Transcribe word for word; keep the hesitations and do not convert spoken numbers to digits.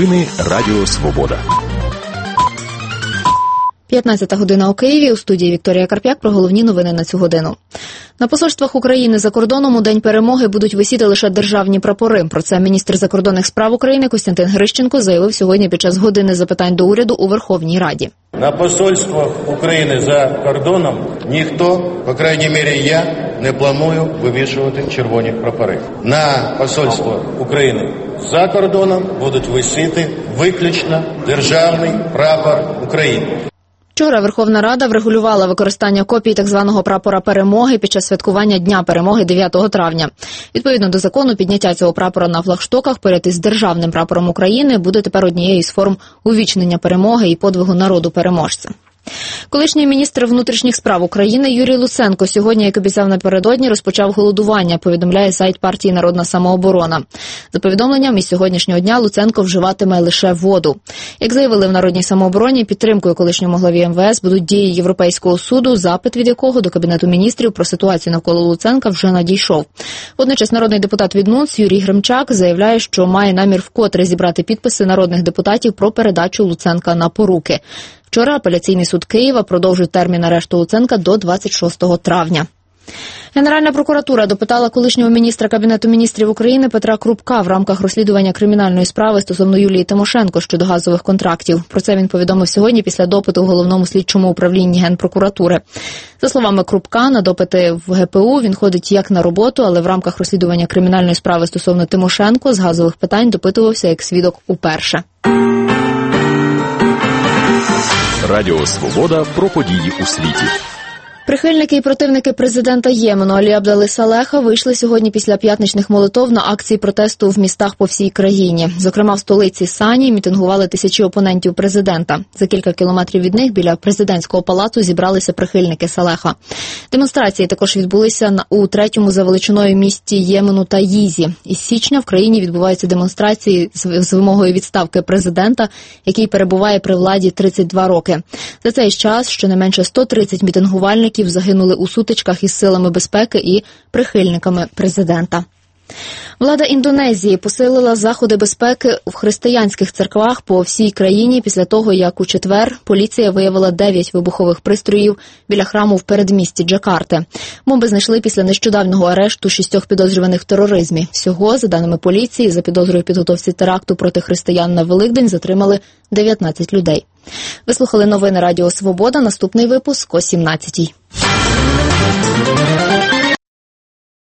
Новини Радіо Свобода. п'ятнадцята година у Києві. У студії Вікторія Карп'як про головні новини на цю годину. На посольствах України за кордоном у День перемоги будуть висіти лише державні прапори. Про це міністр закордонних справ України Костянтин Грищенко заявив сьогодні під час години запитань до уряду у Верховній Раді. На посольствах України за кордоном ніхто, по крайній мірі я, не планую вивішувати червоні прапори. На посольствах України за кордоном будуть висіти виключно державний прапор України. Вчора Верховна Рада врегулювала використання копій так званого прапора перемоги під час святкування Дня перемоги дев'ятого травня. Відповідно до закону, підняття цього прапора на флагштоках поряд із державним прапором України буде тепер однією з форм увічнення перемоги і подвигу народу-переможця. Колишній міністр внутрішніх справ України Юрій Луценко сьогодні, як обіцяв напередодні, розпочав голодування, повідомляє сайт партії «Народна самооборона». За повідомленням, із сьогоднішнього дня Луценко вживатиме лише воду. Як заявили в «Народній самообороні», підтримкою колишньому главі ем ве ес будуть дії Європейського суду, запит від якого до Кабінету міністрів про ситуацію навколо Луценка вже надійшов. Водночас народний депутат від НУНС Юрій Гремчак заявляє, що має намір вкотре зібрати підписи народних депутатів про передачу Луценка на поруки. Вчора апеляційний суд Києва продовжив термін арешту Луценка до двадцять шостого травня. Генеральна прокуратура допитала колишнього міністра Кабінету міністрів України Петра Крупка в рамках розслідування кримінальної справи стосовно Юлії Тимошенко щодо газових контрактів. Про це він повідомив сьогодні після допиту в Головному слідчому управлінні Генпрокуратури. За словами Крупка, на допити в ге пе у він ходить як на роботу, але в рамках розслідування кримінальної справи стосовно Тимошенко з газових питань допитувався як свідок уперше. Радіо Свобода про події у світі. Прихильники і противники президента Ємену Алі Абдали Салеха вийшли сьогодні після п'ятничних молитов на акції протесту в містах по всій країні. Зокрема, в столиці Сані мітингували тисячі опонентів президента. За кілька кілометрів від них біля президентського палацу зібралися прихильники Салеха. Демонстрації також відбулися у третьому за величиною місті Ємену Таїзі. Із січня в країні відбуваються демонстрації з вимогою відставки президента, який перебуває при владі тридцять два роки. За цей час щонайменше сто тридцять мітингувальників загинули у сутичках із силами безпеки і прихильниками президента. Влада Індонезії посилила заходи безпеки в християнських церквах по всій країні після того, як у четвер поліція виявила дев'ять вибухових пристроїв біля храму в передмісті Джакарти. Бомби знайшли після нещодавнього арешту шістьох підозрюваних в тероризмі. Всього, за даними поліції, за підозрою підготовці теракту проти християн на Великдень затримали дев'ятнадцять людей. Ви слухали новини Радіо Свобода. Наступний випуск о сімнадцятій.